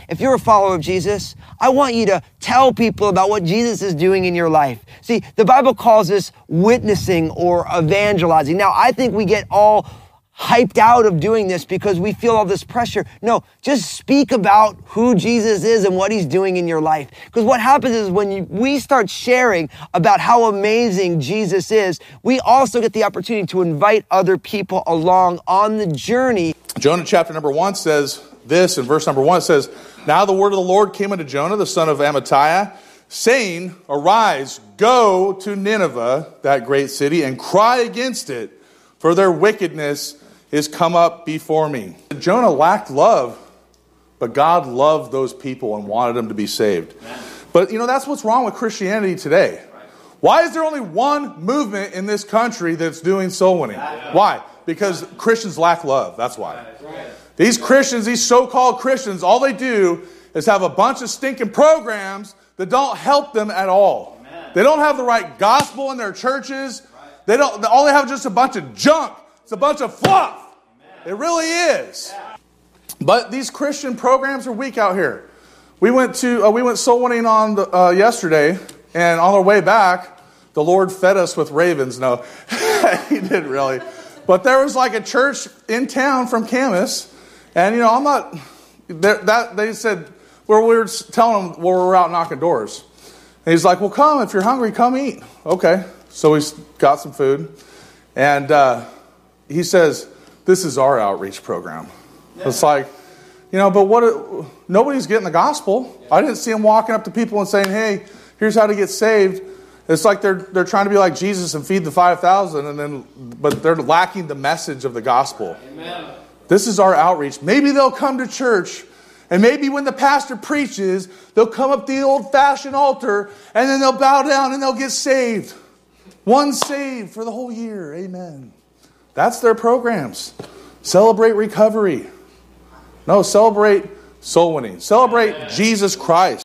if you're a follower of Jesus, I want you to tell people about what Jesus is doing in your life. See, the Bible calls this witnessing or evangelizing. Now, I think we get all hyped out of doing this because we feel all this pressure. No, just speak about who Jesus is and what he's doing in your life. Because what happens is when we start sharing about how amazing Jesus is, we also get the opportunity to invite other people along on the journey. Jonah chapter number 1 says this, in verse number 1 it says, "Now the word of the Lord came unto Jonah, the son of Amittai, saying, Arise, go to Nineveh, that great city, and cry against it, for their wickedness is come up before me." Jonah lacked love, but God loved those people and wanted them to be saved. Amen. But that's what's wrong with Christianity today. Right. Why is there only one movement in this country that's doing soul winning? Why? Because Christians lack love. That's why. Right. These Christians, these so-called Christians, all they do is have a bunch of stinking programs that don't help them at all. Amen. They don't have the right gospel in their churches. Right. All they have is just a bunch of junk. It's a bunch of fluff. Amen. It really is. Yeah. But these Christian programs are weak out here. We went soul winning on yesterday, and on our way back, the Lord fed us with ravens. No, he didn't really. But there was like a church in town from Camas, and I'm not. They said we were telling them we were out knocking doors, and he's like, "Well, come if you're hungry, come eat." Okay, so we got some food, and he says, "This is our outreach program." Yeah. It's like, but nobody's getting the gospel. I didn't see him walking up to people and saying, "Hey, here's how to get saved." It's like they're trying to be like Jesus and feed the 5,000, but they're lacking the message of the gospel. Amen. This is our outreach. Maybe they'll come to church, and maybe when the pastor preaches, they'll come up to the old-fashioned altar, and then they'll bow down and they'll get saved. One saved for the whole year. Amen. That's their programs. Celebrate recovery. No, celebrate soul winning. Celebrate Jesus Christ.